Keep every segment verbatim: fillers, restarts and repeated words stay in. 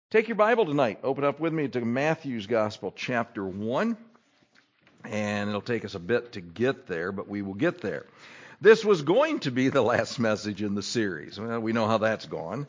Take your Bible tonight. Open up with me to Matthew's Gospel, chapter one. And it'll take us a bit to get there, but we will get there. This was going to be the last message in the series. Well, we know how that's gone.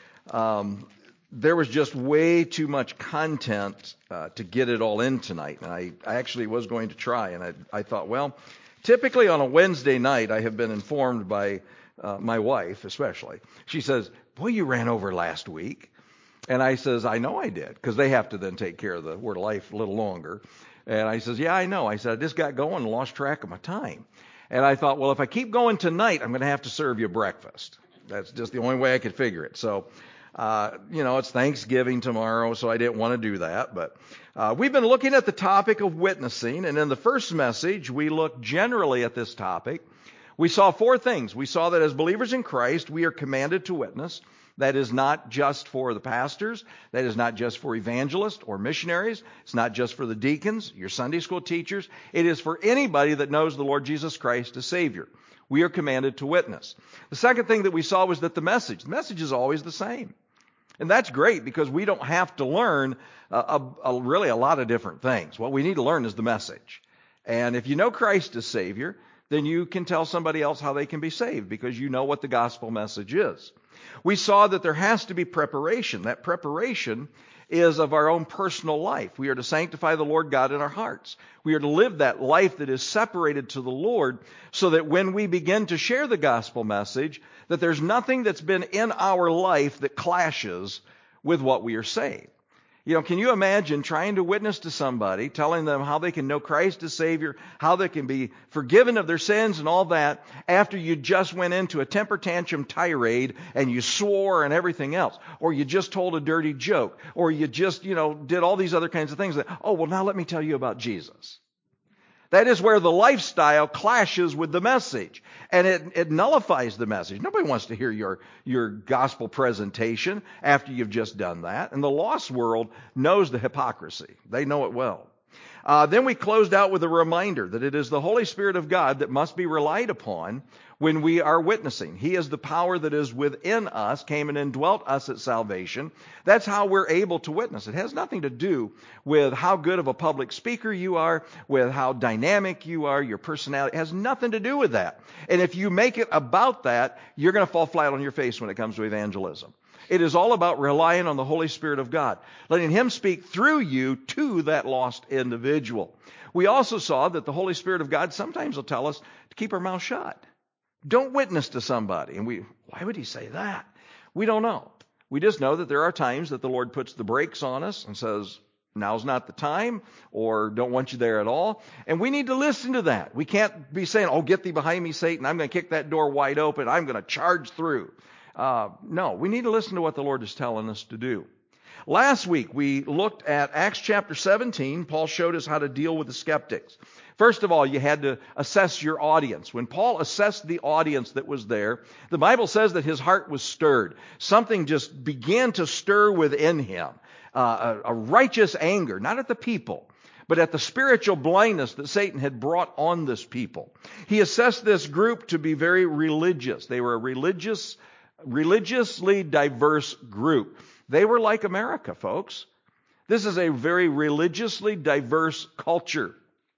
Um, there was just way too much content uh, to get it all in tonight. And I, I actually was going to try, and I, I thought, well, typically on a Wednesday night, I have been informed by uh, my wife especially. She says, boy, you ran over last week. And I says, I know I did, because they have to then take care of the Word of Life a little longer. And I says, yeah, I know. I said, I just got going and lost track of my time. And I thought, well, if I keep going tonight, I'm going to have to serve you breakfast. That's just the only way I could figure it. So, uh, you know, it's Thanksgiving tomorrow, so I didn't want to do that. But uh, we've been looking at the topic of witnessing. And in the first message, we looked generally at this topic. We saw four things. We saw that as believers in Christ, we are commanded to witness. That is not just for the pastors. That is not just for evangelists or missionaries. It's not just for the deacons, your Sunday school teachers. It is for anybody that knows the Lord Jesus Christ as Savior. We are commanded to witness. The second thing that we saw was that the message, the message is always the same. And that's great because we don't have to learn a, a, a really a lot of different things. What we need to learn is the message. And if you know Christ as Savior, then you can tell somebody else how they can be saved because you know what the gospel message is. We saw that there has to be preparation. That preparation is of our own personal life. We are to sanctify the Lord God in our hearts. We are to live that life that is separated to the Lord so that when we begin to share the gospel message, that there's nothing that's been in our life that clashes with what we are saying. You know, can you imagine trying to witness to somebody, telling them how they can know Christ as Savior, how they can be forgiven of their sins and all that, after you just went into a temper tantrum tirade and you swore and everything else, or you just told a dirty joke, or you just, you know, did all these other kinds of things that, oh, well, now let me tell you about Jesus. That is where the lifestyle clashes with the message. And it, it nullifies the message. Nobody wants to hear your, your gospel presentation after you've just done that. And the lost world knows the hypocrisy. They know it well. Uh, then we closed out with a reminder that it is the Holy Spirit of God that must be relied upon when we are witnessing. He is the power that is within us, came and indwelt us at salvation. That's how we're able to witness. It has nothing to do with how good of a public speaker you are, with how dynamic you are, your personality. It has nothing to do with that. And if you make it about that, you're going to fall flat on your face when it comes to evangelism. It is all about relying on the Holy Spirit of God, letting Him speak through you to that lost individual. We also saw that the Holy Spirit of God sometimes will tell us to keep our mouth shut. Don't witness to somebody. And we, why would He say that? We don't know. We just know that there are times that the Lord puts the brakes on us and says, now's not the time, or don't want you there at all. And we need to listen to that. We can't be saying, oh, get thee behind me, Satan. I'm going to kick that door wide open. I'm going to charge through. Uh, no, we need to listen to what the Lord is telling us to do. Last week, we looked at Acts chapter seventeen. Paul showed us how to deal with the skeptics. First of all, you had to assess your audience. When Paul assessed the audience that was there, the Bible says that his heart was stirred. Something just began to stir within him. Uh, a, a righteous anger, not at the people, but at the spiritual blindness that Satan had brought on this people. He assessed this group to be very religious. They were a religious religiously diverse group. They were like America, folks. This is a very religiously diverse culture.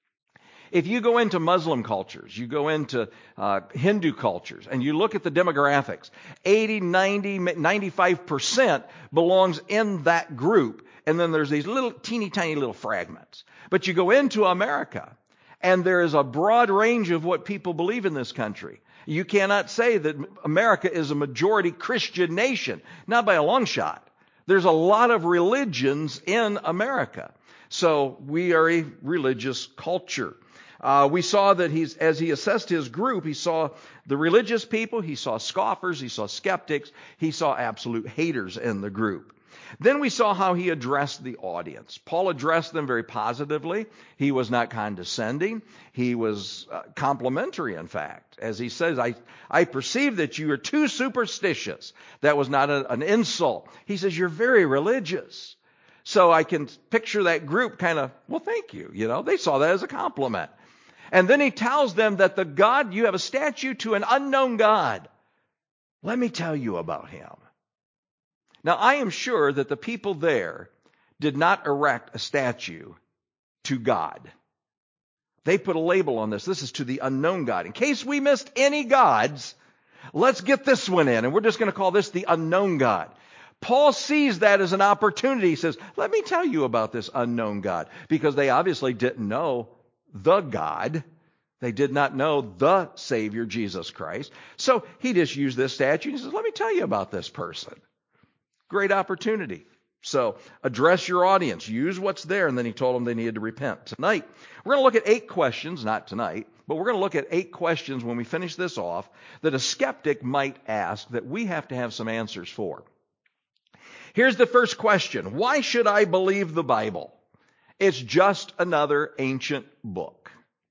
If you go into Muslim cultures, you go into uh, Hindu cultures, and you look at the demographics, eighty, ninety, ninety-five percent belongs in that group. And then there's these little teeny tiny little fragments. But you go into America, and there is a broad range of what people believe in this country. You cannot say that America is a majority Christian nation. Not by a long shot. There's a lot of religions in America. So we are a religious culture. Uh, we saw that he's, as he assessed his group, he saw the religious people, he saw scoffers, he saw skeptics, he saw absolute haters in the group. Then we saw how he addressed the audience. Paul addressed them very positively. He was not condescending. He was uh, complimentary, in fact. As he says, I, I perceive that you are too superstitious. That was not a, an insult. He says, you're very religious. So I can picture that group kind of, well, thank you. You know, they saw that as a compliment. And then he tells them that the God, you have a statue to an unknown God. Let me tell you about Him. Now, I am sure that the people there did not erect a statue to God. They put a label on this. This is to the unknown God. In case we missed any gods, let's get this one in, and we're just going to call this the unknown God. Paul sees that as an opportunity. He says, let me tell you about this unknown God, because they obviously didn't know the God. They did not know the Savior, Jesus Christ. So he just used this statue and he says, let me tell you about this person. Great opportunity. So address your audience. Use what's there. And then he told them they needed to repent. Tonight, we're going to look at eight questions, not tonight, but we're going to look at eight questions when we finish this off that a skeptic might ask that we have to have some answers for. Here's the first question. Why should I believe the Bible? It's just another ancient book.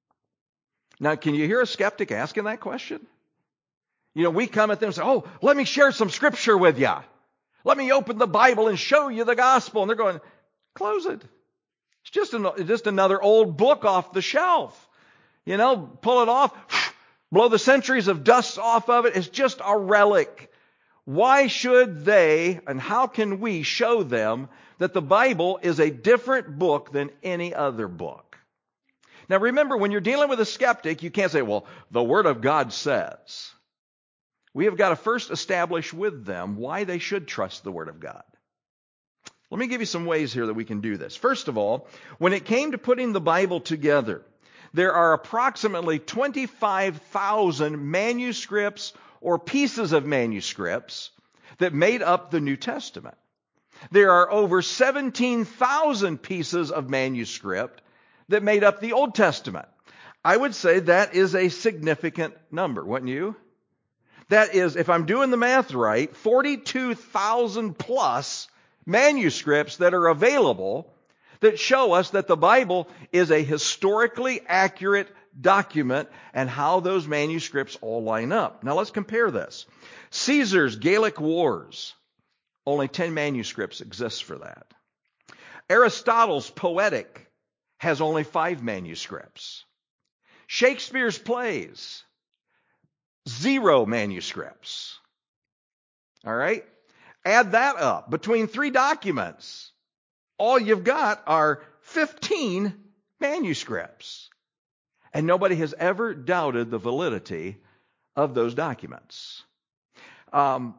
Now, can you hear a skeptic asking that question? You know, we come at them and say, oh, let me share some scripture with you. Let me open the Bible and show you the gospel. And they're going, close it. It's just, an, just another old book off the shelf. You know, pull it off, blow the centuries of dust off of it. It's just a relic. Why should they, and how can we show them that the Bible is a different book than any other book? Now remember, when you're dealing with a skeptic, you can't say, well, the Word of God says. We have got to first establish with them why they should trust the Word of God. Let me give you some ways here that we can do this. First of all, when it came to putting the Bible together, there are approximately twenty-five thousand manuscripts or pieces of manuscripts that made up the New Testament. There are over seventeen thousand pieces of manuscript that made up the Old Testament. I would say that is a significant number, wouldn't you? That is, if I'm doing the math right, forty-two thousand plus manuscripts that are available that show us that the Bible is a historically accurate document and how those manuscripts all line up. Now let's compare this. Caesar's Gallic Wars, only ten manuscripts exist for that. Aristotle's Poetic has only five manuscripts. Shakespeare's plays, zero manuscripts. All right? Add that up. Between three documents, all you've got are fifteen manuscripts. And nobody has ever doubted the validity of those documents. Um,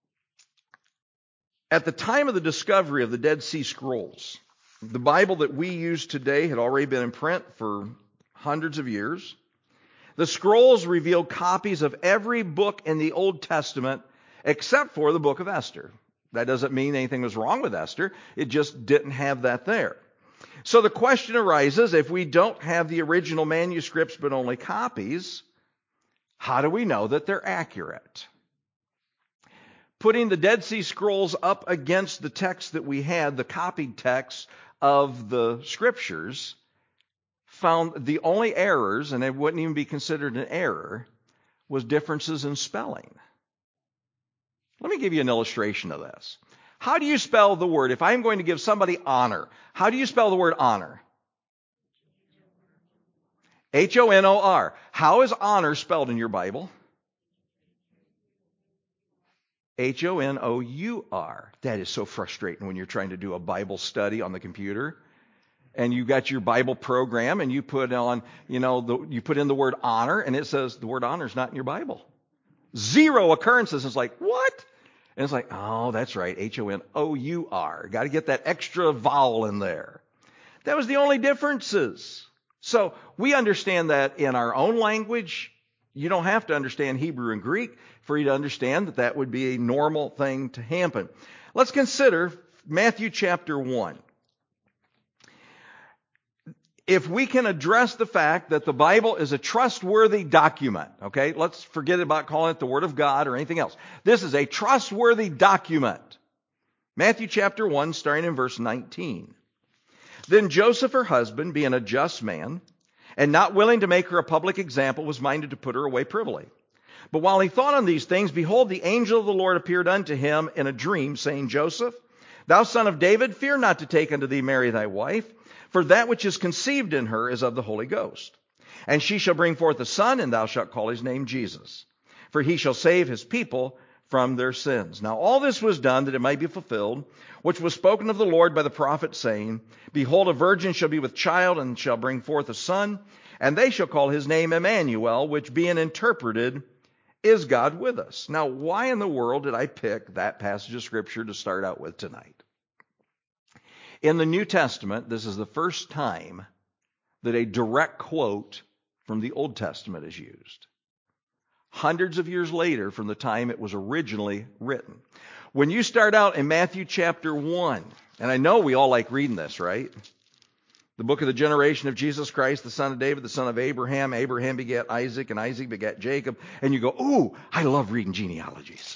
at the time of the discovery of the Dead Sea Scrolls, the Bible that we use today had already been in print for hundreds of years. The scrolls revealed copies of every book in the Old Testament except for the book of Esther. That doesn't mean anything was wrong with Esther. It just didn't have that there. So the question arises, if we don't have the original manuscripts but only copies, how do we know that they're accurate? Putting the Dead Sea Scrolls up against the text that we had, the copied text of the Scriptures, found the only errors, and it wouldn't even be considered an error, was differences in spelling. Let me give you an illustration of this. How do you spell the word? If I'm going to give somebody honor, how do you spell the word honor? H O N O R. How is honor spelled in your Bible? H O N O U R. That is so frustrating when you're trying to do a Bible study on the computer. And you got your Bible program and you put on, you know, the, you put in the word honor and it says the word honor is not in your Bible. Zero occurrences. It's like, what? And it's like, oh, that's right. H O N O U R. Got to get that extra vowel in there. That was the only differences. So we understand that in our own language. You don't have to understand Hebrew and Greek for you to understand that that would be a normal thing to happen. Let's consider Matthew chapter one. If we can address the fact that the Bible is a trustworthy document, okay, let's forget about calling it the Word of God or anything else. This is a trustworthy document. Matthew chapter one, starting in verse nineteen. Then Joseph, her husband, being a just man, and not willing to make her a public example, was minded to put her away privily. But while he thought on these things, behold, the angel of the Lord appeared unto him in a dream, saying, Joseph, thou son of David, fear not to take unto thee Mary thy wife, for that which is conceived in her is of the Holy Ghost. And she shall bring forth a son, and thou shalt call his name Jesus. For he shall save his people from their sins. Now all this was done that it might be fulfilled, which was spoken of the Lord by the prophet, saying, Behold, a virgin shall be with child, and shall bring forth a son, and they shall call his name Emmanuel, which being interpreted is God with us. Now, why in the world did I pick that passage of Scripture to start out with tonight? In the New Testament, this is the first time that a direct quote from the Old Testament is used. Hundreds of years later from the time it was originally written. When you start out in Matthew chapter one, and I know we all like reading this, right? The book of the generation of Jesus Christ, the son of David, the son of Abraham. Abraham begat Isaac, and Isaac begat Jacob. And you go, ooh, I love reading genealogies.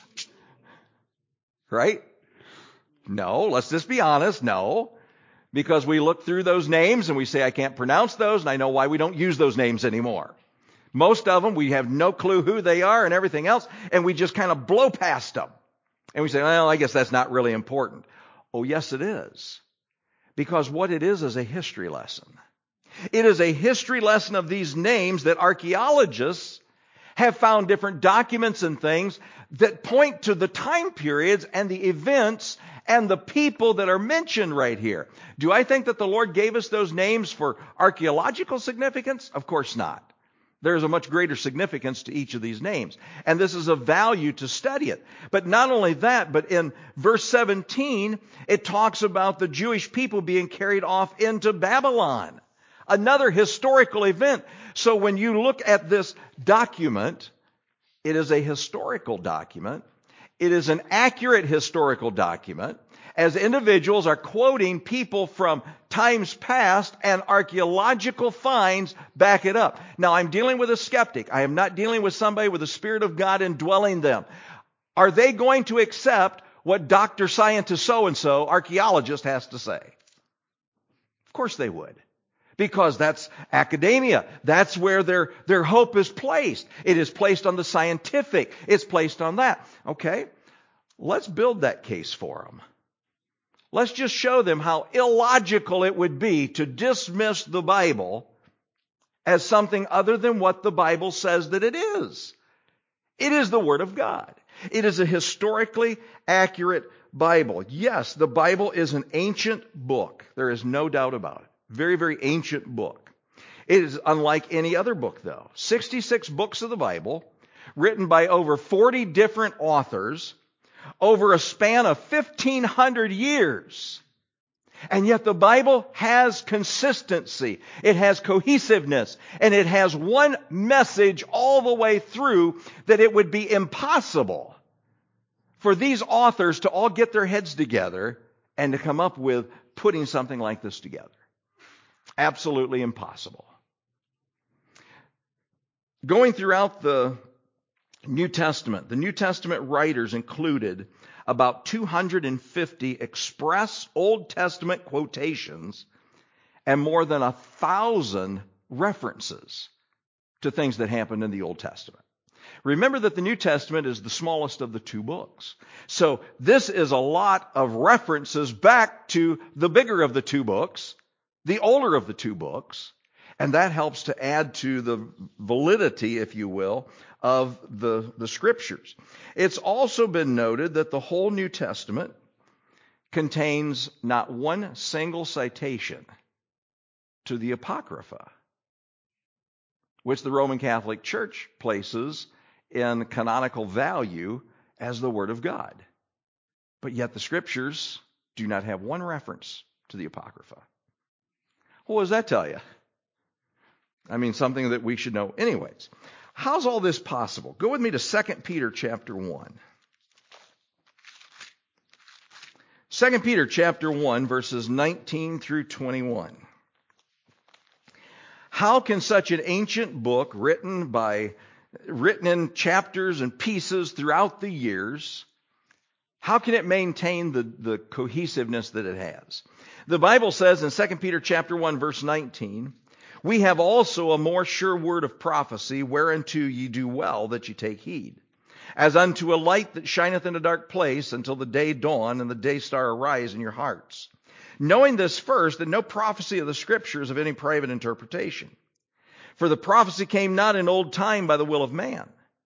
Right? No, let's just be honest, no. Because we look through those names and we say, I can't pronounce those, and I know why we don't use those names anymore. Most of them, we have no clue who they are and everything else, and we just kind of blow past them. And we say, well, I guess that's not really important. Oh, yes, it is. Because what it is is a history lesson. It is a history lesson of these names that archaeologists have found different documents and things that point to the time periods and the events and the people that are mentioned right here. Do I think that the Lord gave us those names for archaeological significance? Of course not. There is a much greater significance to each of these names. And this is of value to study it. But not only that, but in verse seventeen, it talks about the Jewish people being carried off into Babylon. Another historical event. So when you look at this document, it is a historical document. It is an accurate historical document, as individuals are quoting people from times past and archaeological finds back it up. Now, I'm dealing with a skeptic. I am not dealing with somebody with the Spirit of God indwelling them. Are they going to accept what Doctor Scientist so-and-so, archaeologist, has to say? Of course they would. Because that's academia. That's where their, their hope is placed. It is placed on the scientific. It's placed on that. Okay? Let's build that case for them. Let's just show them how illogical it would be to dismiss the Bible as something other than what the Bible says that it is. It is the Word of God. It is a historically accurate Bible. Yes, the Bible is an ancient book. There is no doubt about it. Very, very ancient book. It is unlike any other book, though. sixty-six books of the Bible, written by over forty different authors, over a span of fifteen hundred years. And yet the Bible has consistency. It has cohesiveness. And it has one message all the way through that it would be impossible for these authors to all get their heads together and to come up with putting something like this together. Absolutely impossible. Going throughout the New Testament, the New Testament writers included about two hundred fifty express Old Testament quotations and more than a thousand references to things that happened in the Old Testament. Remember that the New Testament is the smallest of the two books. So this is a lot of references back to the bigger of the two books, the older of the two books, and that helps to add to the validity, if you will, of the, the Scriptures. It's also been noted that the whole New Testament contains not one single citation to the Apocrypha, which the Roman Catholic Church places in canonical value as the Word of God. But yet the Scriptures do not have one reference to the Apocrypha. What does that tell you? I mean, something that we should know anyways. How's all this possible? Go with me to Second Peter chapter one. Second Peter chapter one, verses nineteen through twenty-one. How can such an ancient book written by written in chapters and pieces throughout the years, how can it maintain the, the cohesiveness that it has? The Bible says in Second Peter chapter one, verse nineteen, we have also a more sure word of prophecy, whereunto ye do well that ye take heed. As unto a light that shineth in a dark place until the day dawn and the day star arise in your hearts. Knowing this first, that no prophecy of the Scriptures of any private interpretation. For the prophecy came not in old time by the will of man,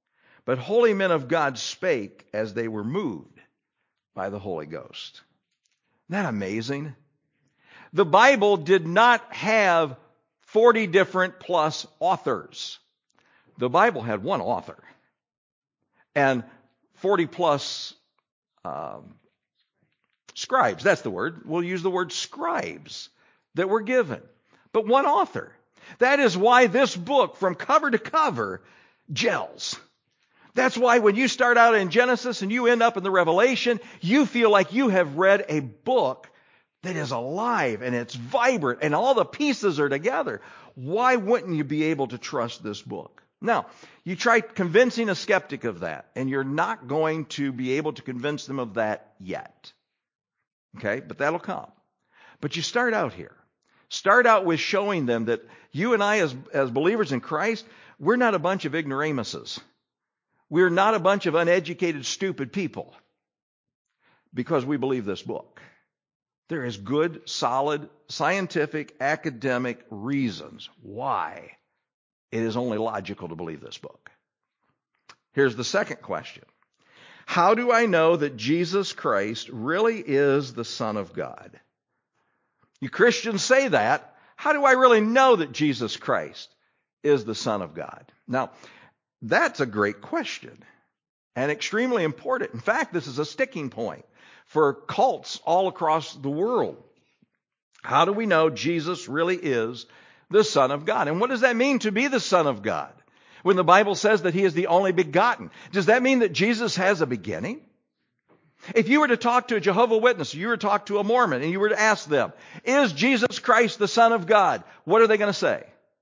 but holy men of God spake as they were moved by the Holy Ghost. Isn't that amazing? The Bible did not have forty different plus authors. The Bible had one author and forty plus um, scribes. That's the word. We'll use the word scribes that were given. But one author. That is why this book, from cover to cover, gels. That's why when you start out in Genesis and you end up in the Revelation, you feel like you have read a book that is alive and it's vibrant and all the pieces are together. Why wouldn't you be able to trust this book? Now, you try convincing a skeptic of that, and you're not going to be able to convince them of that yet. Okay? But that'll come. But you start out here. Start out with showing them that you and I, as, as believers in Christ, we're not a bunch of ignoramuses. We're not a bunch of uneducated, stupid people because we believe this book. There is good, solid, scientific, academic reasons why it is only logical to believe this book. Here's the second question. How do I know that Jesus Christ really is the Son of God? You Christians say that. How do I really know that Jesus Christ is the Son of God? Now, that's a great question and extremely important. In fact, this is a sticking point for cults all across the world. How do we know Jesus really is the Son of God? And what does that mean to be the Son of God? When the Bible says that He is the only begotten, does that mean that Jesus has a beginning? If you were to talk to a Jehovah's Witness, you were to talk to a Mormon, and you were to ask them, is Jesus Christ the Son of God? What are they going to say?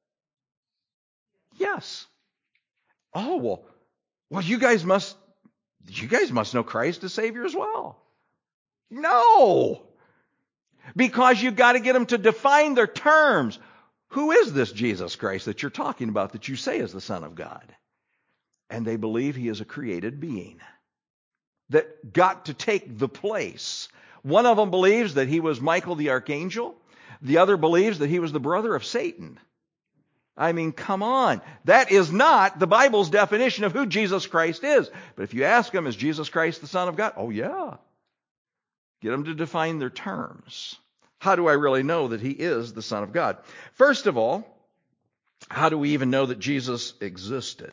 Yes. Oh, well, well, you guys must, you guys must know Christ as Savior as well. No. Because you've got to get them to define their terms. Who is this Jesus Christ that you're talking about that you say is the Son of God? And they believe He is a created being that got to take the place. One of them believes that He was Michael the Archangel. The other believes that He was the brother of Satan. I mean, come on. That is not the Bible's definition of who Jesus Christ is. But if you ask them, is Jesus Christ the Son of God? Oh, yeah. Get them to define their terms. How do I really know that He is the Son of God? First of all, how do we even know that Jesus existed?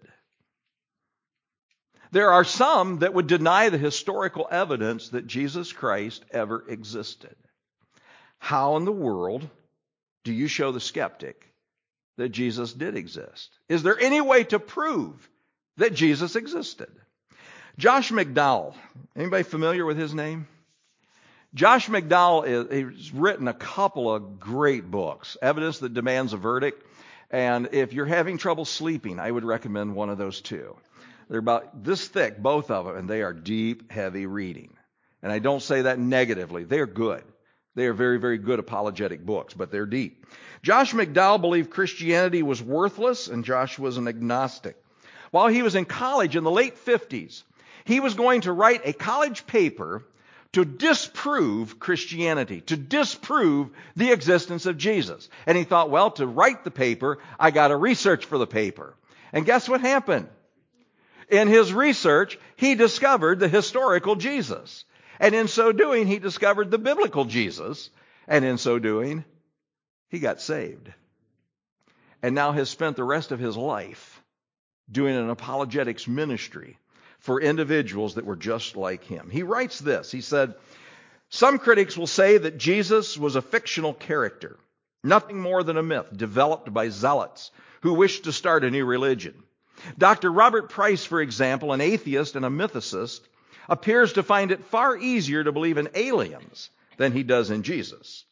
There are some that would deny the historical evidence that Jesus Christ ever existed. How in the world do you show the skeptic that Jesus did exist? Is there any way to prove that Jesus existed? Josh McDowell, anybody familiar with his name? Josh McDowell is, he's written a couple of great books, Evidence That Demands a Verdict, and if you're having trouble sleeping, I would recommend one of those two. They're about this thick, both of them, and they are deep, heavy reading. And I don't say that negatively. They are good. They are very, very good apologetic books, but they're deep. Josh McDowell believed Christianity was worthless, and Josh was an agnostic. While he was in college in the late fifties, he was going to write a college paper to disprove Christianity, to disprove the existence of Jesus. And he thought, well, to write the paper, I got to research for the paper. And guess what happened? In his research, he discovered the historical Jesus. And in so doing, he discovered the biblical Jesus. And in so doing, he got saved. And now has spent the rest of his life doing an apologetics ministry for individuals that were just like him. He writes this. He said, some critics will say that Jesus was a fictional character, nothing more than a myth developed by zealots who wished to start a new religion. Doctor Robert Price, for example, an atheist and a mythicist, appears to find it far easier to believe in aliens than he does in Jesus.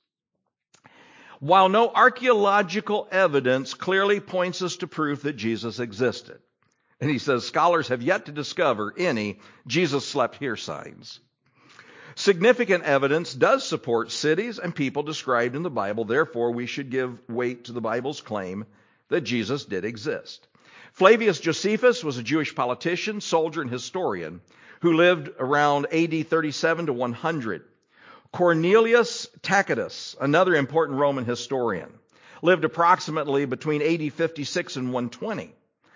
While no archaeological evidence clearly points us to proof that Jesus existed. And he says scholars have yet to discover any Jesus slept here signs. Significant evidence does support cities and people described in the Bible. Therefore, we should give weight to the Bible's claim that Jesus did exist. Flavius Josephus was a Jewish politician, soldier, and historian who lived around A D thirty-seven to one hundred. Cornelius Tacitus, another important Roman historian, lived approximately between A D fifty-six and one twenty.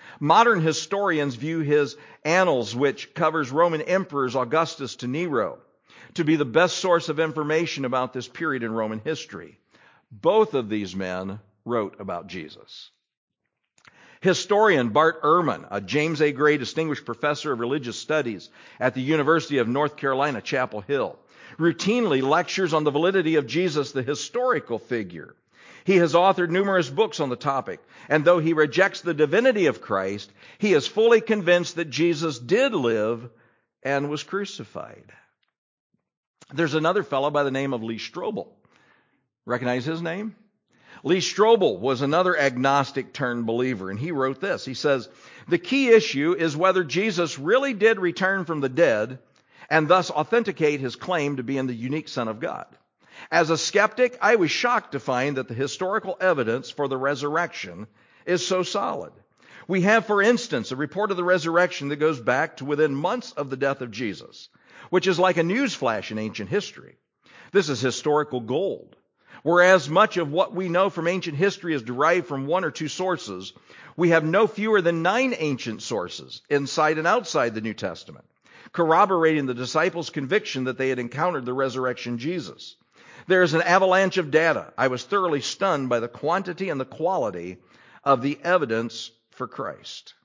Modern historians view his Annals, which covers Roman emperors Augustus to Nero, to be the best source of information about this period in Roman history. Both of these men wrote about Jesus. Historian Bart Ehrman, a James A. Gray Distinguished Professor of Religious Studies at the University of North Carolina, Chapel Hill, routinely lectures on the validity of Jesus, the historical figure. He has authored numerous books on the topic, and though he rejects the divinity of Christ, he is fully convinced that Jesus did live and was crucified. There's another fellow by the name of Lee Strobel. Recognize his name? Lee Strobel was another agnostic turned believer, and he wrote this. He says, "The key issue is whether Jesus really did return from the dead and thus authenticate his claim to being the unique Son of God. As a skeptic, I was shocked to find that the historical evidence for the resurrection is so solid. We have, for instance, a report of the resurrection that goes back to within months of the death of Jesus, which is like a news flash in ancient history. This is historical gold. Whereas much of what we know from ancient history is derived from one or two sources, we have no fewer than nine ancient sources, inside and outside the New Testament, corroborating the disciples' conviction that they had encountered the resurrection Jesus. There is an avalanche of data. I was thoroughly stunned by the quantity and the quality of the evidence for Christ."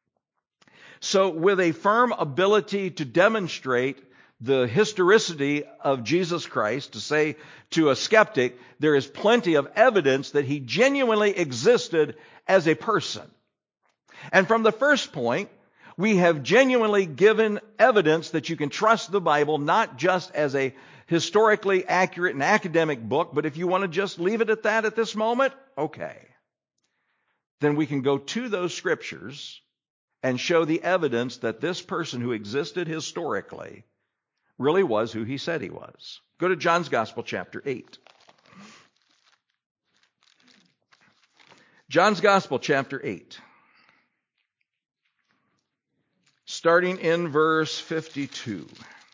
So with a firm ability to demonstrate the historicity of Jesus Christ, to say to a skeptic, there is plenty of evidence that he genuinely existed as a person. And from the first point, we have genuinely given evidence that you can trust the Bible not just as a historically accurate and academic book, but if you want to just leave it at that at this moment, okay. Then we can go to those scriptures and show the evidence that this person who existed historically really was who he said he was. Go to John's Gospel, chapter eight. John's Gospel, chapter eight. Starting in verse fifty-two.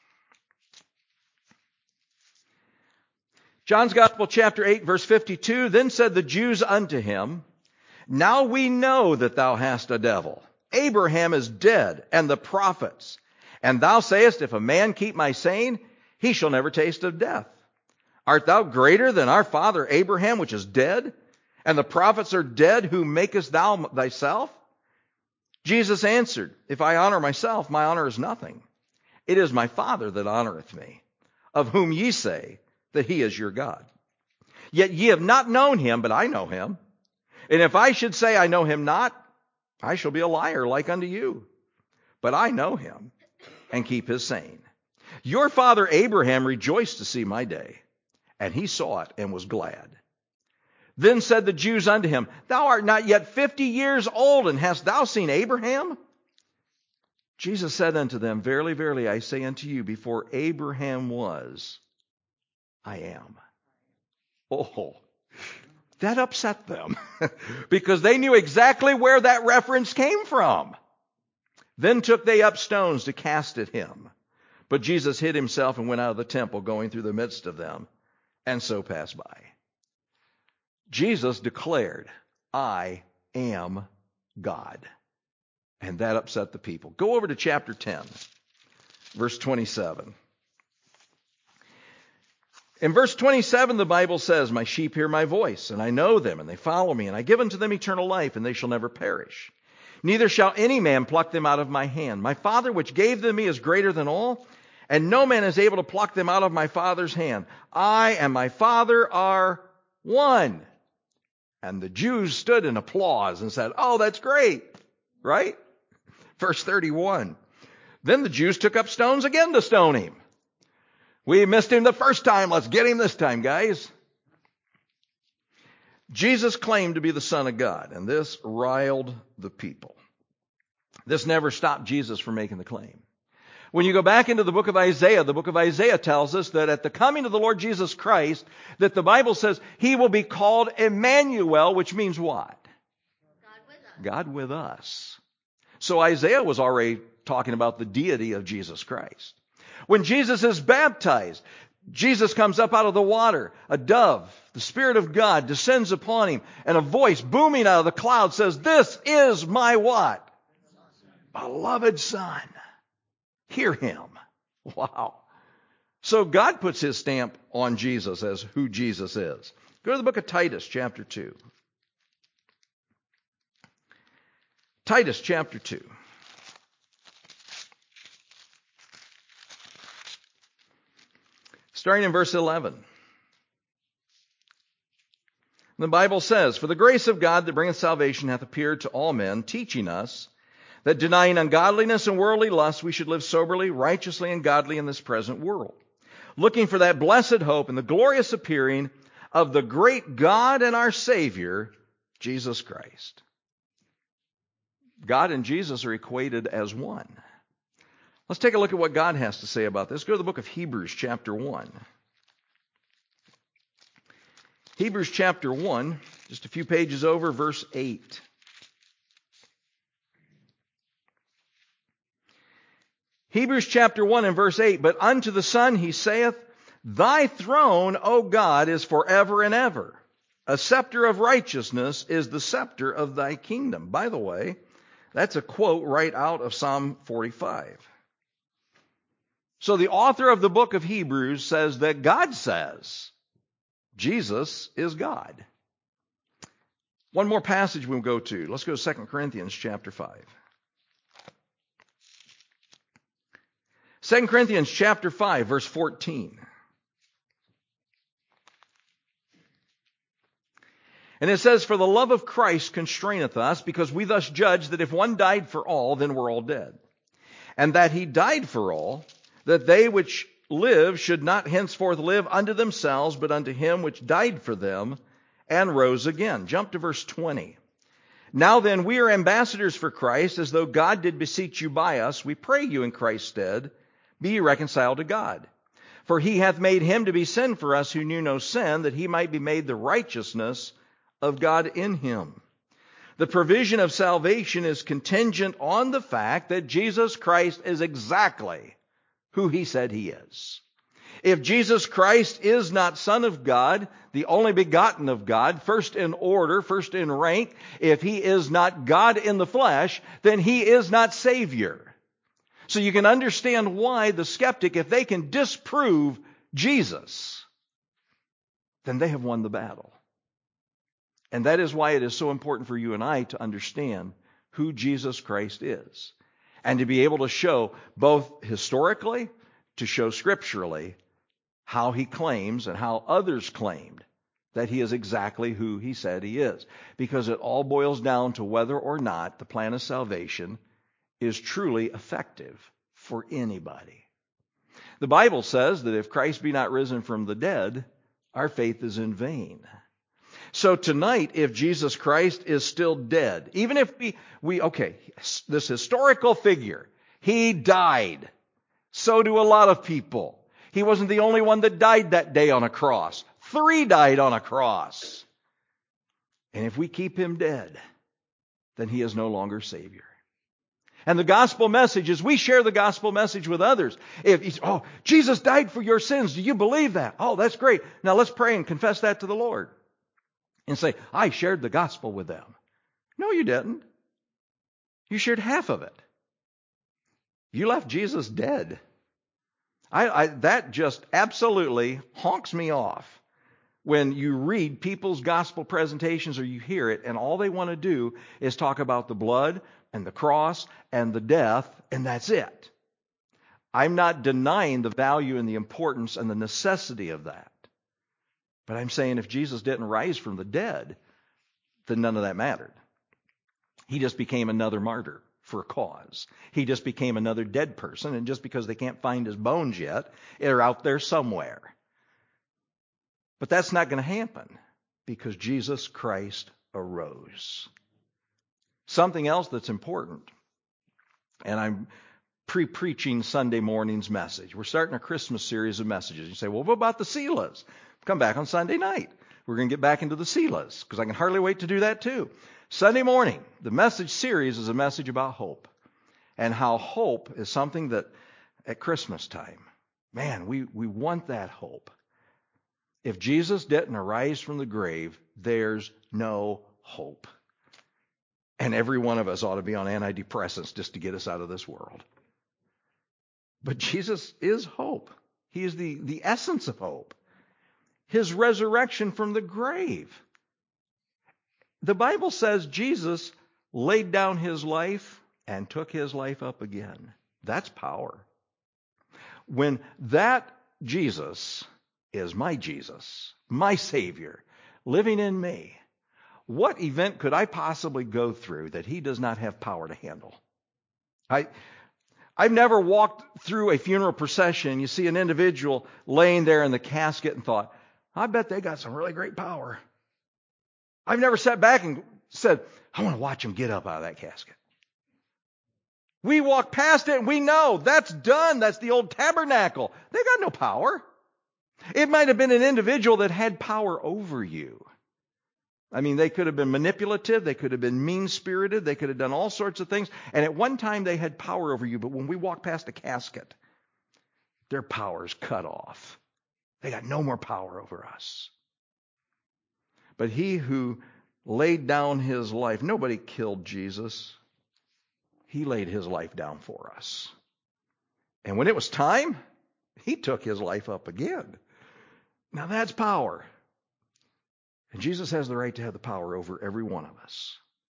John's Gospel, chapter eight, verse fifty-two, "Then said the Jews unto him, Now we know that thou hast a devil. Abraham is dead, and the prophets. And thou sayest, If a man keep my saying, he shall never taste of death. Art thou greater than our father Abraham, which is dead? And the prophets are dead, who makest thou thyself? Jesus answered, If I honor myself, my honor is nothing. It is my Father that honoreth me, of whom ye say that he is your God. Yet ye have not known him, but I know him. And if I should say I know him not, I shall be a liar like unto you. But I know him, and keep his saying. Your father Abraham rejoiced to see my day, and he saw it and was glad. Then said the Jews unto him, Thou art not yet fifty years old, and hast thou seen Abraham? Jesus said unto them, Verily, verily, I say unto you, before Abraham was, I am. Oh, that upset them because they knew exactly where that reference came from. Then took they up stones to cast at him. But Jesus hid himself and went out of the temple, going through the midst of them, and so passed by. Jesus declared, I am God. And that upset the people. Go over to chapter ten, verse twenty-seven. In verse twenty-seven, the Bible says, My sheep hear my voice, and I know them, and they follow me, and I give unto them eternal life, and they shall never perish. Neither shall any man pluck them out of my hand. My Father which gave them me is greater than all, and no man is able to pluck them out of my Father's hand. I and my Father are one. And the Jews stood in applause and said, Oh, that's great. Right? Verse thirty-one. Then the Jews took up stones again to stone him. We missed him the first time. Let's get him this time, guys. Jesus claimed to be the Son of God, and this riled the people. This never stopped Jesus from making the claim. When you go back into the book of Isaiah, the book of Isaiah tells us that at the coming of the Lord Jesus Christ, that the Bible says he will be called Emmanuel, which means what? God with us. God with us. So Isaiah was already talking about the deity of Jesus Christ. When Jesus is baptized, Jesus comes up out of the water. A dove the Spirit of God descends upon him, and a voice booming out of the cloud says, "This is my" what? "Beloved Son. Hear him." Wow. So God puts his stamp on Jesus as who Jesus is. Go to the book of Titus, chapter two. Titus, chapter two. Starting in verse eleven. The Bible says, "For the grace of God that bringeth salvation hath appeared to all men, teaching us that denying ungodliness and worldly lust, we should live soberly, righteously, and godly in this present world, looking for that blessed hope and the glorious appearing of the great God and our Savior, Jesus Christ." God and Jesus are equated as one. Let's take a look at what God has to say about this. Go to the book of Hebrews, chapter one. Hebrews chapter one, just a few pages over, verse eight. Hebrews chapter one and verse eight, "But unto the Son he saith, Thy throne, O God, is forever and ever. A scepter of righteousness is the scepter of thy kingdom." By the way, that's a quote right out of Psalm forty-five. So the author of the book of Hebrews says that God says Jesus is God. One more passage we'll go to. Let's go to Second Corinthians chapter five. Second Corinthians chapter five, verse fourteen. And it says, "For the love of Christ constraineth us, because we thus judge that if one died for all, then we're all dead. And that he died for all, that they which live should not henceforth live unto themselves, but unto him which died for them and rose again." Jump to verse twenty. "Now then, we are ambassadors for Christ, as though God did beseech you by us. We pray you in Christ's stead, be ye reconciled to God. For he hath made him to be sin for us who knew no sin, that he might be made the righteousness of God in him." The provision of salvation is contingent on the fact that Jesus Christ is exactly who he said he is. If Jesus Christ is not Son of God, the only begotten of God, first in order, first in rank, if he is not God in the flesh, then he is not Savior. So you can understand why the skeptic, if they can disprove Jesus, then they have won the battle. And that is why it is so important for you and I to understand who Jesus Christ is, and to be able to show both historically, to show scripturally, how he claims and how others claimed that he is exactly who he said he is. Because it all boils down to whether or not the plan of salvation is truly effective for anybody. The Bible says that if Christ be not risen from the dead, our faith is in vain. So tonight, if Jesus Christ is still dead, even if we, we, okay, this historical figure, he died. So do a lot of people. He wasn't the only one that died that day on a cross. Three died on a cross. And if we keep him dead, then he is no longer Savior. And the gospel message is we share the gospel message with others. If he's, oh, Jesus died for your sins. Do you believe that? Oh, that's great. Now let's pray and confess that to the Lord. And say, I shared the gospel with them. No, you didn't. You shared half of it. You left Jesus dead. I, I, that just absolutely honks me off when you read people's gospel presentations or you hear it, and all they want to do is talk about the blood and the cross and the death, and that's it. I'm not denying the value and the importance and the necessity of that. But I'm saying if Jesus didn't rise from the dead, then none of that mattered. He just became another martyr for a cause. He just became another dead person, and just because they can't find his bones yet, they're out there somewhere. But that's not going to happen because Jesus Christ arose. Something else that's important, and I'm pre-preaching Sunday morning's message. We're starting a Christmas series of messages. You say, well, what about the Selahs? Come back on Sunday night. We're going to get back into the Selahs because I can hardly wait to do that too. Sunday morning, the message series is a message about hope, and how hope is something that at Christmas time, man, we, we want that hope. If Jesus didn't arise from the grave, there's no hope. And every one of us ought to be on antidepressants just to get us out of this world. But Jesus is hope. He is the, the essence of hope. His resurrection from the grave. The Bible says Jesus laid down his life and took his life up again. That's power. When that Jesus is my Jesus, my Savior, living in me, what event could I possibly go through that he does not have power to handle? I, I've never walked through a funeral procession. You see an individual laying there in the casket and thought, I bet they got some really great power. I've never sat back and said, I want to watch them get up out of that casket. We walk past it and we know that's done. That's the old tabernacle. They got no power. It might have been an individual that had power over you. I mean, they could have been manipulative. They could have been mean-spirited. They could have done all sorts of things. And at one time, they had power over you. But when we walk past a casket, their power's cut off. They got no more power over us. But he who laid down his life, nobody killed Jesus. He laid his life down for us. And when it was time, he took his life up again. Now that's power. And Jesus has the right to have the power over every one of us.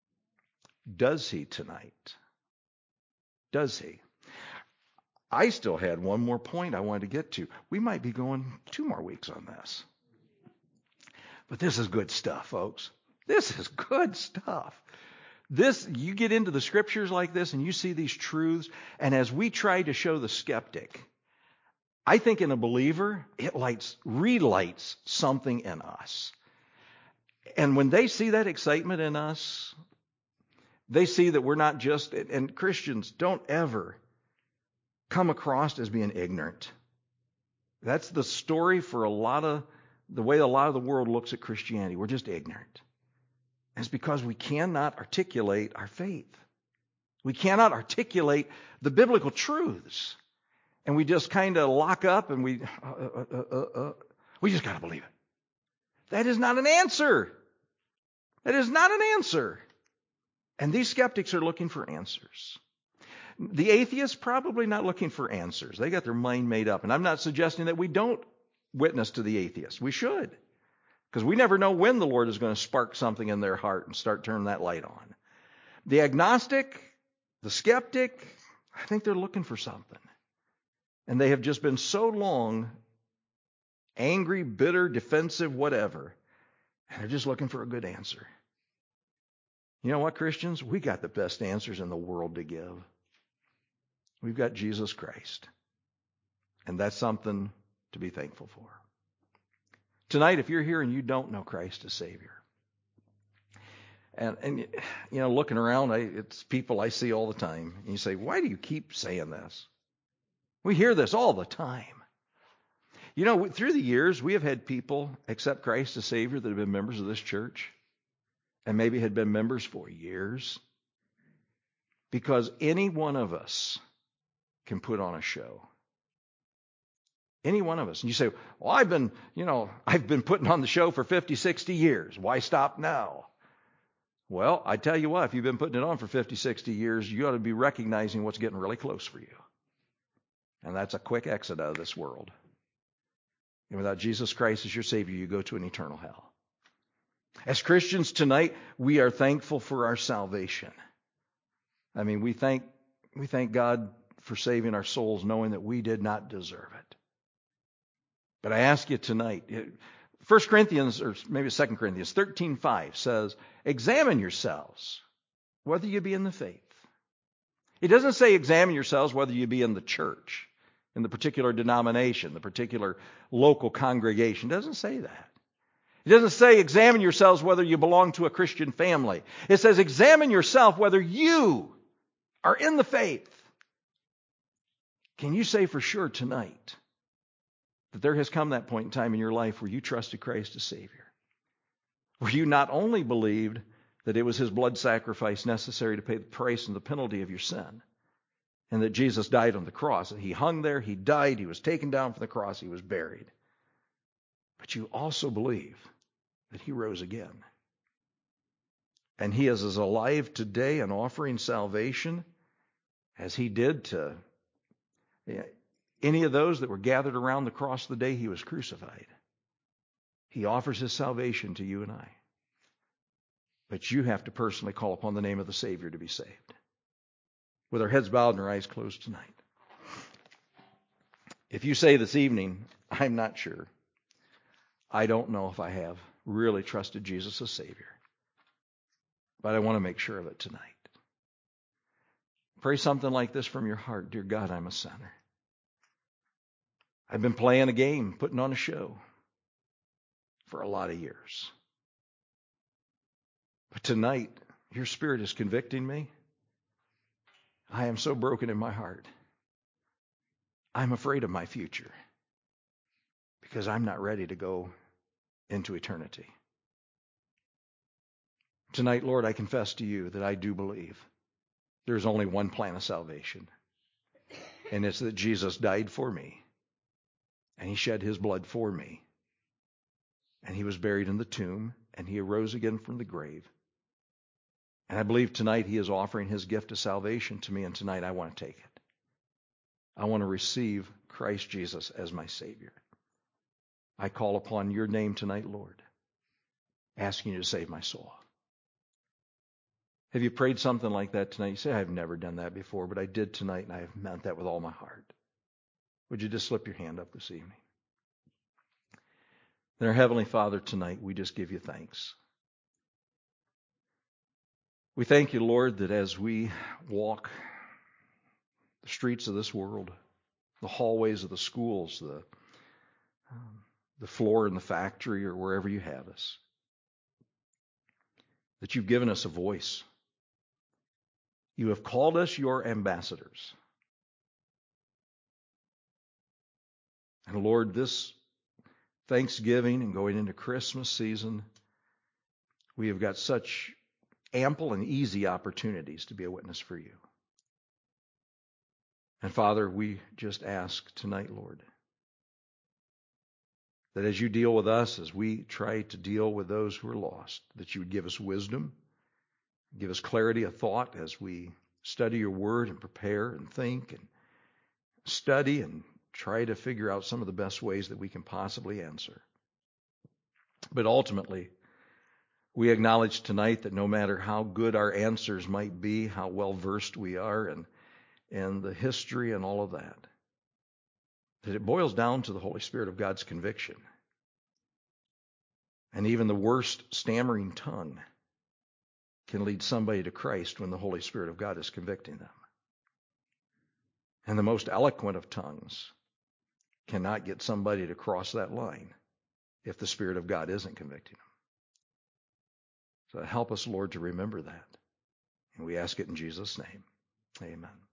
Does he tonight? Does he? I still had one more point I wanted to get to. We might be going two more weeks on this. But this is good stuff, folks. This is good stuff. This, you get into the scriptures like this and you see these truths, and as we try to show the skeptic, I think in a believer, it lights, relights something in us. And when they see that excitement in us, they see that we're not just, and Christians don't ever come across as being ignorant. That's the story for a lot of, the way a lot of the world looks at Christianity. We're just ignorant. And it's because we cannot articulate our faith. We cannot articulate the biblical truths. And we just kind of lock up and we, uh, uh, uh, uh, uh, we just got to believe it. That is not an answer. That is not an answer. And these skeptics are looking for answers. The atheists probably not looking for answers. They got their mind made up. And I'm not suggesting that we don't witness to the atheists. We should. Because we never know when the Lord is going to spark something in their heart and start turning that light on. The agnostic, the skeptic, I think they're looking for something. And they have just been so long angry, bitter, defensive, whatever. And they're just looking for a good answer. You know what, Christians? We got the best answers in the world to give. We've got Jesus Christ. And that's something to be thankful for. Tonight, if you're here and you don't know Christ as Savior, and, and you know, looking around, I, it's people I see all the time. And you say, why do you keep saying this? We hear this all the time. You know, through the years, we have had people accept Christ as Savior that have been members of this church and maybe had been members for years, because any one of us can put on a show. Any one of us. And you say, well, I've been, you know, I've been putting on the show for fifty, sixty years. Why stop now? Well, I tell you what, if you've been putting it on for fifty, sixty years, you ought to be recognizing what's getting really close for you. And that's a quick exit out of this world. And without Jesus Christ as your Savior, you go to an eternal hell. As Christians tonight, we are thankful for our salvation. I mean, we thank we thank God for saving our souls, knowing that we did not deserve it. But I ask you tonight, First Corinthians, or maybe Second Corinthians thirteen five says, examine yourselves whether you be in the faith. It doesn't say examine yourselves whether you be in the church, in the particular denomination, the particular local congregation. It doesn't say that. It doesn't say examine yourselves whether you belong to a Christian family. It says examine yourself whether you are in the faith. Can you say for sure tonight that there has come that point in time in your life where you trusted Christ as Savior? Where you not only believed that it was His blood sacrifice necessary to pay the price and the penalty of your sin, and that Jesus died on the cross, and He hung there, He died, He was taken down from the cross, He was buried. But but you also believe that he rose again. And he is as alive today and offering salvation as he did to any of those that were gathered around the cross the day he was crucified. He offers his salvation to you and I. But you have to personally call upon the name of the Savior to be saved. With our heads bowed and our eyes closed tonight. If you say this evening, I'm not sure. I don't know if I have really trusted Jesus as Savior. But I want to make sure of it tonight. Pray something like this from your heart. Dear God, I'm a sinner. I've been playing a game, putting on a show for a lot of years. But tonight, your Spirit is convicting me. I am so broken in my heart. I'm afraid of my future because I'm not ready to go into eternity. Tonight, Lord, I confess to you that I do believe there's only one plan of salvation, and it's that Jesus died for me, and he shed his blood for me, and he was buried in the tomb, and he arose again from the grave. And I believe tonight he is offering his gift of salvation to me, and tonight I want to take it. I want to receive Christ Jesus as my Savior. I call upon your name tonight, Lord, asking you to save my soul. Have you prayed something like that tonight? You say, I've never done that before, but I did tonight, and I have meant that with all my heart. Would you just slip your hand up this evening? Then our Heavenly Father, tonight, we just give you thanks. We thank you, Lord, that as we walk the streets of this world, the hallways of the schools, the, um, the floor in the factory, or wherever you have us, that you've given us a voice. You have called us your ambassadors. And Lord, this Thanksgiving and going into Christmas season, we have got such ample and easy opportunities to be a witness for you. And Father, we just ask tonight, Lord, that as you deal with us, as we try to deal with those who are lost, that you would give us wisdom, give us clarity of thought as we study your word and prepare and think and study and try to figure out some of the best ways that we can possibly answer. But ultimately, we acknowledge tonight that no matter how good our answers might be, how well versed we are in, in the history and all of that, that it boils down to the Holy Spirit of God's conviction. And even the worst stammering tongue can lead somebody to Christ when the Holy Spirit of God is convicting them. And the most eloquent of tongues cannot get somebody to cross that line if the Spirit of God isn't convicting them. So help us, Lord, to remember that. And we ask it in Jesus' name. Amen.